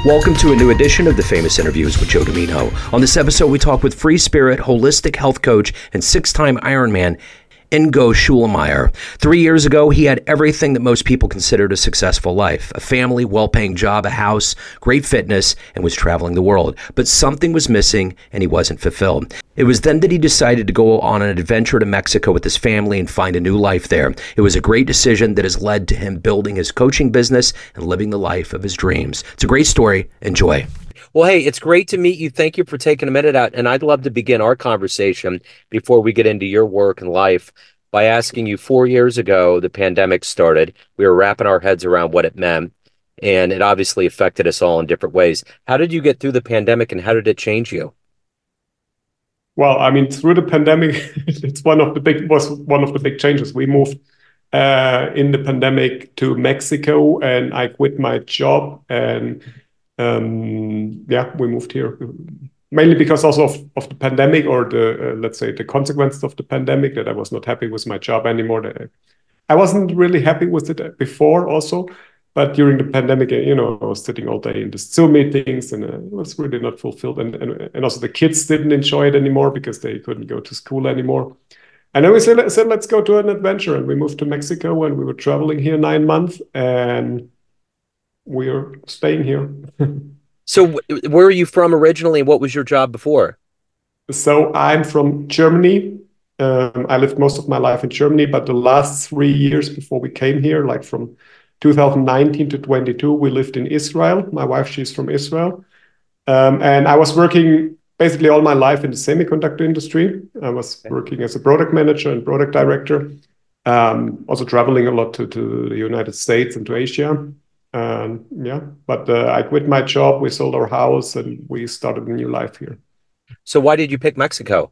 Welcome to a new edition of the Famous Interviews with Joe Domino. On this episode, we talk with free spirit, holistic health coach, and six-time Ironman, Ingo Schulmeyer. 3 years ago, he had everything that most people considered a successful life: a family, well-paying job, a house, great fitness, and was traveling the world. But something was missing, and he wasn't fulfilled. It was then that he decided to go on an adventure to Mexico with his family and find a new life there. It was a great decision that has led to him building his coaching business and living the life of his dreams. It's a great story. Enjoy. Well, hey, it's great to meet you. Thank you for taking a minute out. And I'd love to begin our conversation before we get into your work and life by asking you, 4 years ago, the pandemic started. We were wrapping our heads around what it meant, and it obviously affected us all in different ways. How did you get through the pandemic, and how did it change you? Well, I mean, through the pandemic, was one of the big changes. We moved in the pandemic to Mexico, and I quit my job, and we moved here mainly because also of the pandemic, or the let's say the consequences of the pandemic, that I was not happy with my job anymore. That I wasn't really happy with it before also, but during the pandemic, I was sitting all day in the Zoom meetings, and it was really not fulfilled. And also the kids didn't enjoy it anymore because they couldn't go to school anymore. And then we said, let's go to an adventure. And we moved to Mexico, and we were traveling here 9 months, and we're staying here. So where are you from originally, and what was your job before? So I'm from Germany. I lived most of my life in Germany, but the last 3 years before we came here, like from 2019 to 22, we lived in Israel. My wife, she's from Israel. And I was working basically all my life in the semiconductor industry. I was working as a product manager and product director, also traveling a lot to the United States and to Asia. But I quit my job, we sold our house, and we started a new life here. So why did you pick Mexico?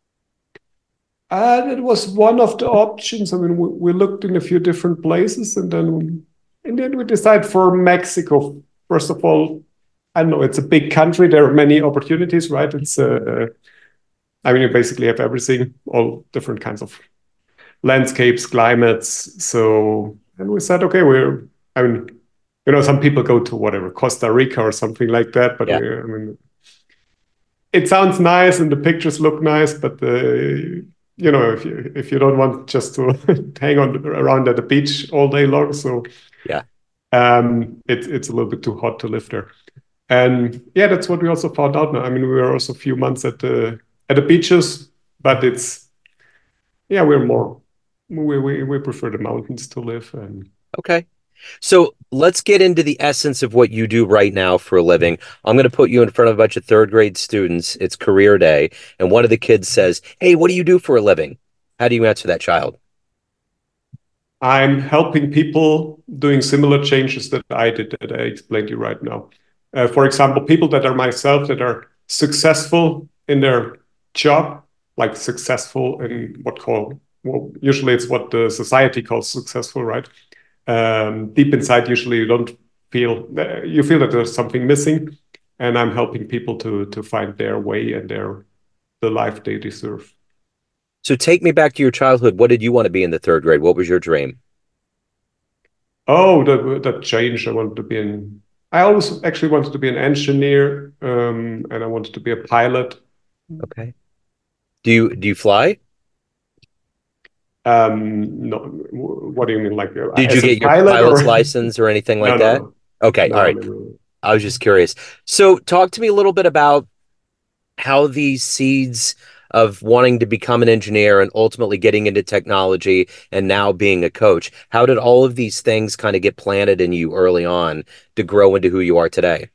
It was one of the options. I mean, we looked in a few different places, and then we decided for Mexico. First of all, I don't know, it's a big country. There are many opportunities, right? You basically have everything, all different kinds of landscapes, climates. And we said, okay, some people go to whatever, Costa Rica or something like that, but it sounds nice and the pictures look nice, but if you don't want just to hang around at the beach all day long, it's a little bit too hot to live there. And that's what we also found out now. I mean, we were also a few months at the beaches, but we prefer the mountains to live. And okay. So let's get into the essence of what you do right now for a living. I'm going to put you in front of a bunch of third grade students. It's career day. And one of the kids says, "Hey, what do you do for a living?" How do you answer that child? I'm helping people doing similar changes that I did, that I explained to you right now. For example, people that are myself, that are successful in their job, like successful in usually it's what the society calls successful, right? Deep inside, usually you feel that there's something missing, and I'm helping people to find their way and the life they deserve. So take me back to your childhood. What did you want to be in the third grade? What was your dream? Oh, that changed. I always actually wanted to be an engineer, and I wanted to be a pilot. Okay. Do you fly? No. What do you mean? Like, did you get your pilot's license or anything like that? No. Okay. All right. No. I was just curious. So talk to me a little bit about how these seeds of wanting to become an engineer and ultimately getting into technology and now being a coach, how did all of these things kind of get planted in you early on to grow into who you are today?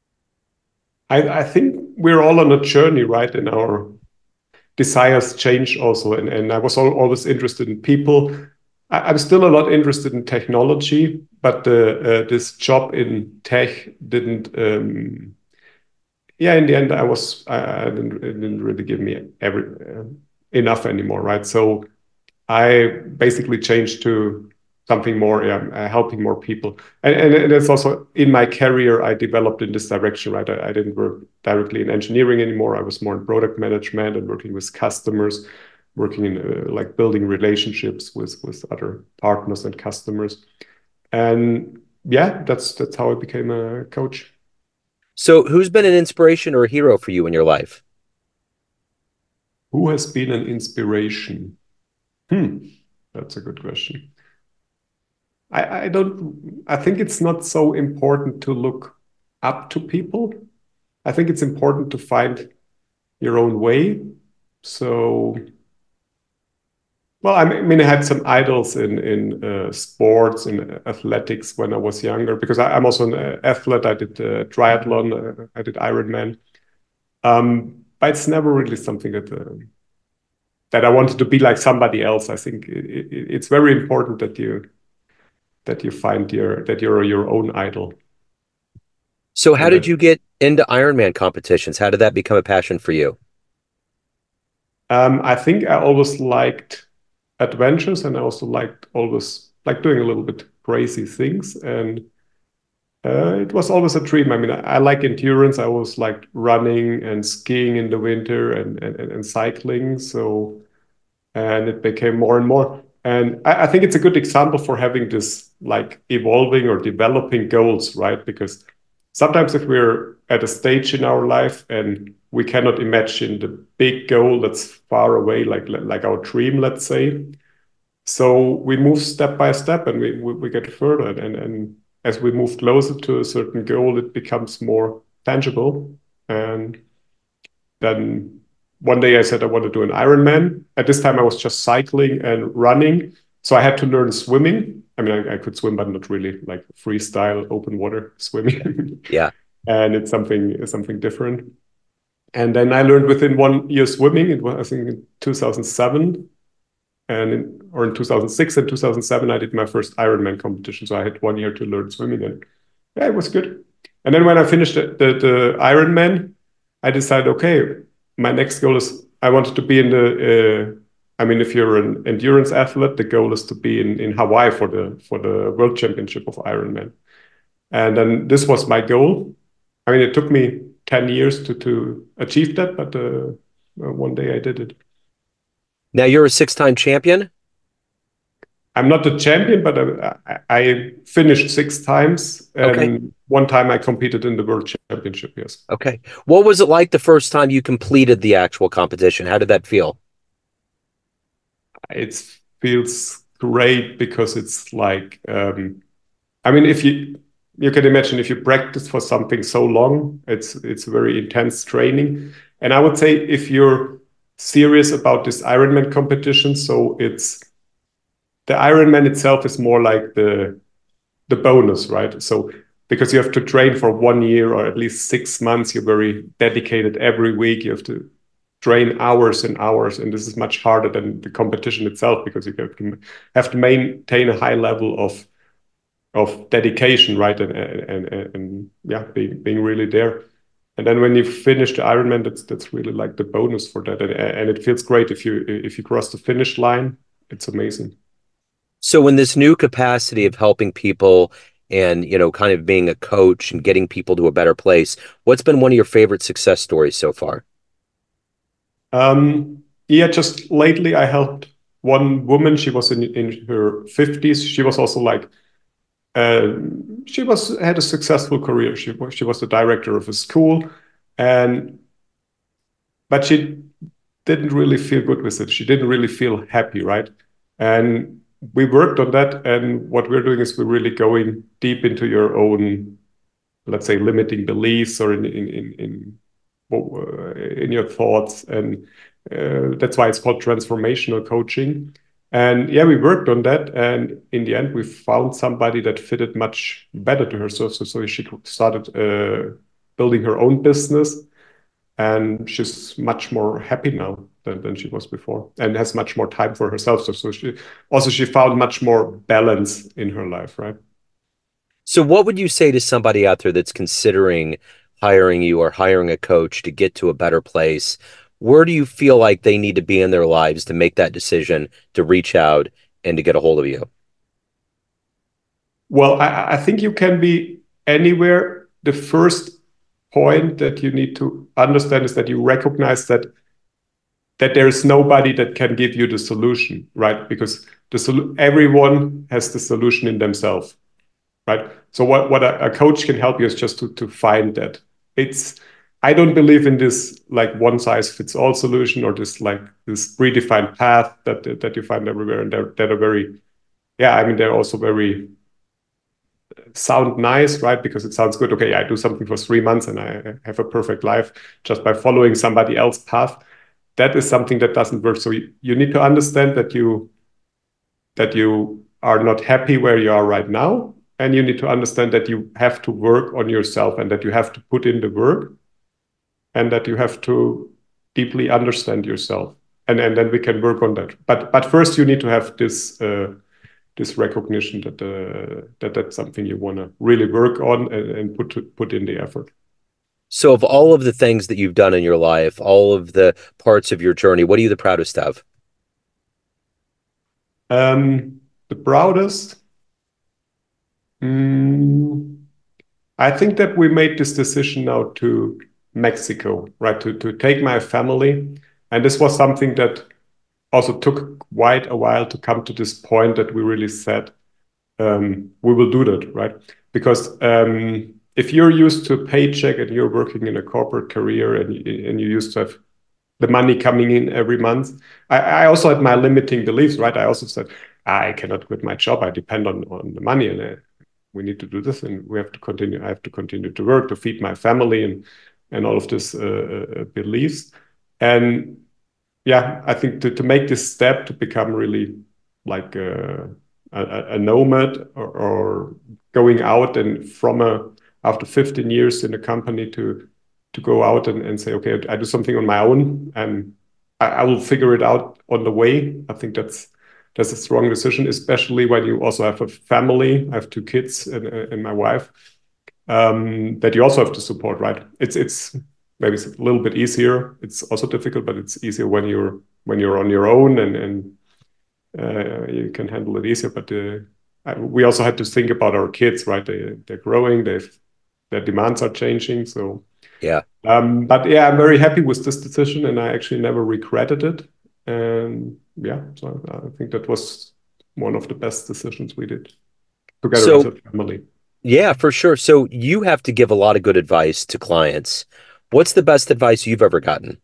I think we're all on a journey, right? And our desires change also. And I was always interested in people. I'm still a lot interested in technology, but this job in tech didn't. In the end, it didn't really give me enough anymore, right? So I basically changed to something more, helping more people. And it's also in my career, I developed in this direction, right? I didn't work directly in engineering anymore. I was more in product management and working with customers, working in like building relationships with other partners and customers. And that's how I became a coach. So, who's been an inspiration or a hero for you in your life? Who has been an inspiration? Hmm, that's a good question. I don't, I think it's not so important to look up to people. I think it's important to find your own way. So, well, I mean, I had some idols in sports and athletics when I was younger because I'm also an athlete. I did triathlon, I did Ironman. But it's never really something that I wanted to be like somebody else. I think it's very important that you find that you're your own idol. So, how And did that you get into Ironman competitions? How did that become a passion for you? I think I always liked adventures, and I also liked always like doing a little bit crazy things. And it was always a dream. I mean, I like endurance. I always liked running and skiing in the winter and cycling. So, and it became more and more. And I think it's a good example for having this like evolving or developing goals, right? Because sometimes if we're at a stage in our life and we cannot imagine the big goal that's far away, like our dream, let's say, so we move step by step and we get further. And as we move closer to a certain goal, it becomes more tangible. And then one day I said I want to do an Ironman. At this time, I was just cycling and running. So I had to learn swimming. I mean, I could swim, but not really like freestyle, open water swimming. Yeah. And it's something different. And then I learned within 1 year swimming. It was, I think, in 2007. Or in 2006 and 2007, I did my first Ironman competition. So I had 1 year to learn swimming. And yeah, it was good. And then when I finished the Ironman, I decided, okay, my next goal is I wanted to be in I mean, if you're an endurance athlete, the goal is to be in Hawaii for the World Championship of Ironman. And then this was my goal. I mean, it took me 10 years to achieve that, but one day I did it. Now you're a six-time champion. I'm not the champion, but I finished 6 times, Okay. and one time I competed in the World Championship. Yes. Okay. What was it like the first time you completed the actual competition? How did that feel? It feels great because it's like, I mean, if you can imagine if you practice for something so long, it's very intense training. And I would say if you're serious about this Ironman competition, so it's the Ironman itself is more like the bonus, right? So because you have to train for 1 year or at least 6 months, you're very dedicated every week. You have to train hours and hours, and this is much harder than the competition itself because you have to maintain a high level of dedication, right? And yeah, being really there. And then when you finish the Ironman, that's really like the bonus for that, and it feels great if you cross the finish line. It's amazing. So in this new capacity of helping people and, kind of being a coach and getting people to a better place, what's been one of your favorite success stories so far? Yeah, just lately I helped one woman. She was in her 50s. She was also like uh, she was had a successful career. She was the director of a school, and but she didn't really feel good with it. She didn't really feel happy, right? And we worked on that. And what we're doing is we're really going deep into your own, let's say, limiting beliefs or in your thoughts. And that's why it's called transformational coaching. And yeah, we worked on that. And in the end, we found somebody that fitted much better to her. So she started building her own business. And she's much more happy now than she was before and has much more time for herself. So she found much more balance in her life, right? So what would you say to somebody out there that's considering hiring you or hiring a coach to get to a better place? Where do you feel like they need to be in their lives to make that decision to reach out and to get a hold of you? Well, I think you can be anywhere. The first point that you need to understand is that you recognize that there is nobody that can give you the solution, right? Because everyone has the solution in themselves, right? So what a coach can help you is just to find that. it's I don't believe in this like one size fits all solution or this like this predefined path that you find everywhere, and that are very, yeah, I mean, they're also very sound nice, right? Because it sounds good. Okay, I do something for 3 months and I have a perfect life just by following somebody else's path. That is something that doesn't work. So you need to understand that you are not happy where you are right now, and you need to understand that you have to work on yourself and that you have to put in the work and that you have to deeply understand yourself, and then we can work on that. But first you need to have this recognition that that's something you want to really work on and put in the effort. So, of all of the things that you've done in your life, all of the parts of your journey, what are you the proudest of? The proudest, mm, I think that we made this decision now to Mexico, right? To take my family, and this was something that also took quite a while to come to this point that we really said we will do that, right? Because if you're used to a paycheck and you're working in a corporate career and you used to have the money coming in every month, I also had my limiting beliefs, right? I also said, I cannot quit my job. I depend on the money, and we need to do this, and we have to continue. I have to continue to work to feed my family and all of this beliefs. And yeah, I think to make this step to become really like a nomad, or going out and after 15 years in a company to go out and say, okay, I do something on my own and I will figure it out on the way. I think that's a strong decision, especially when you also have a family. I have 2 kids and my wife, that you also have to support, right? It's maybe it's a little bit easier. It's also difficult, but it's easier when you're on your own and you can handle it easier. But we also had to think about our kids, right? They're growing. Their demands are changing. So Yeah. but yeah, I'm very happy with this decision, and I actually never regretted it. And yeah, so I think that was one of the best decisions we did together as So, a family. yeah, for sure. So, you have to give a lot of good advice to clients. What's the best advice you've ever gotten?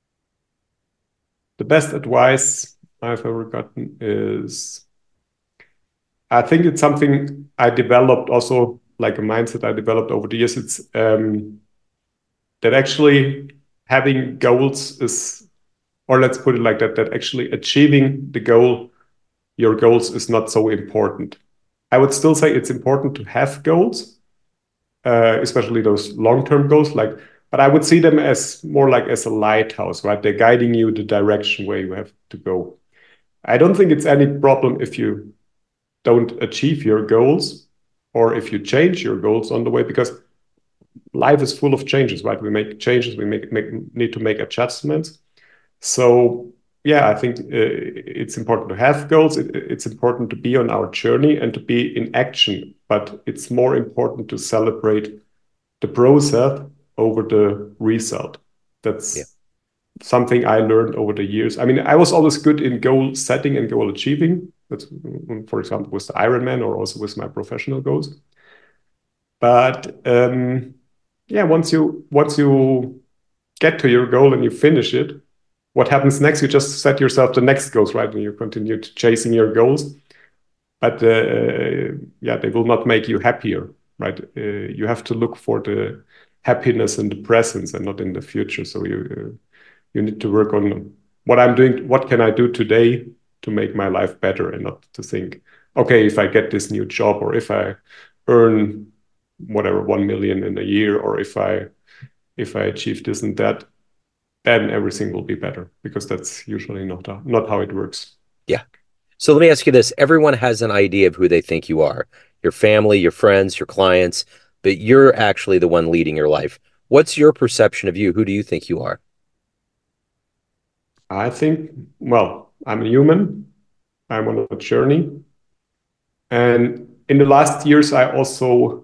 The best advice I've ever gotten is, I think it's something I developed also, like a mindset I developed over the years. It's that actually having goals is, or let's put it like that actually achieving your goals is not so important. I would still say it's important to have goals, especially those long-term goals, but I would see them as more like as a lighthouse, right? They're guiding you the direction where you have to go. I don't think it's any problem if you don't achieve your goals or if you change your goals on the way, because life is full of changes, right? We make changes, we need to make adjustments. So yeah, I think it's important to have goals. It's important to be on our journey and to be in action, but it's more important to celebrate the process over the result. Yeah. That's something I learned over the years. I mean, I was always good in goal setting and goal achieving. That's, for example, with the Ironman or also with my professional goals. But yeah, once you get to your goal and you finish it, what happens next? You just set yourself the next goals, right? And you continue to chasing your goals, but yeah, they will not make you happier, right? You have to look for the happiness in the presence and not in the future. So you need to work on what I'm doing. What can I do today to make my life better, and not to think, okay, if I get this new job or if I earn whatever 1 million in a year, or if I achieve this and that, then everything will be better, because that's usually not how it works. Yeah. So, let me ask you this. Everyone has an idea of who they think you are, your family, your friends, your clients, but you're actually the one leading your life. What's your perception of you? Who do you think you are? I think, well, I'm a human. I'm on a journey. And in the last years, I also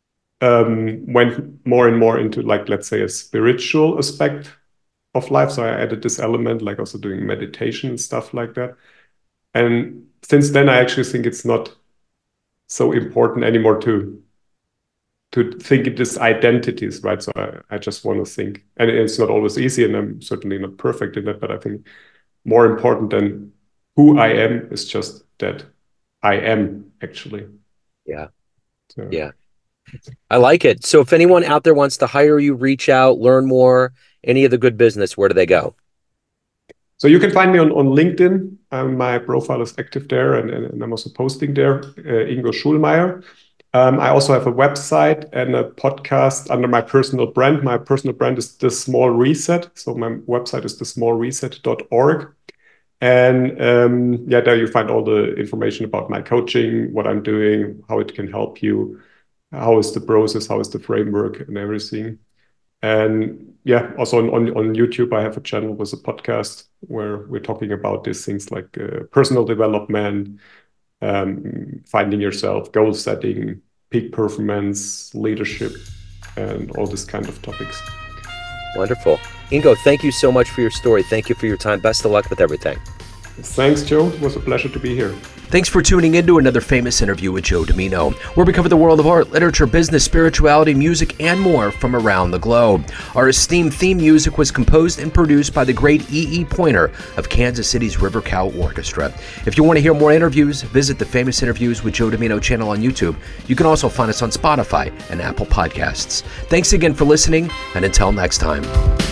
went more and more into, like, let's say, a spiritual aspect of life. So I added this element, like also doing meditation and stuff like that. And since then, I actually think it's not so important anymore to think it as identities, right? So I just want to think, and it's not always easy, and I'm certainly not perfect in that, but I think more important than who I am is just that I am actually. Yeah. So. Yeah. I like it. So if anyone out there wants to hire you, reach out, learn more, any of the good business, where do they go? So you can find me on LinkedIn. My profile is active there, and I'm also posting there, Ingo Schulmeier. I also have a website and a podcast under my personal brand. My personal brand is The Small Reset. So my website is thesmallreset.org. And there you find all the information about my coaching, what I'm doing, how it can help you, how is the process, how is the framework and everything. And also on YouTube, I have a channel with a podcast where we're talking about these things like personal development, finding yourself, goal setting, peak performance, leadership, and all this kind of topics. Wonderful. Ingo, thank you so much for your story. Thank you for your time. Best of luck with everything. Thanks, Joe. It was a pleasure to be here. Thanks for tuning in to another famous interview with Joe Dimino, where we cover the world of art, literature, business, spirituality, music, and more from around the globe. Our esteemed theme music was composed and produced by the great E.E. Pointer of Kansas City's River Cow Orchestra. If you want to hear more interviews, visit the Famous Interviews with Joe Dimino channel on YouTube. You can also find us on Spotify and Apple Podcasts. Thanks again for listening, and until next time.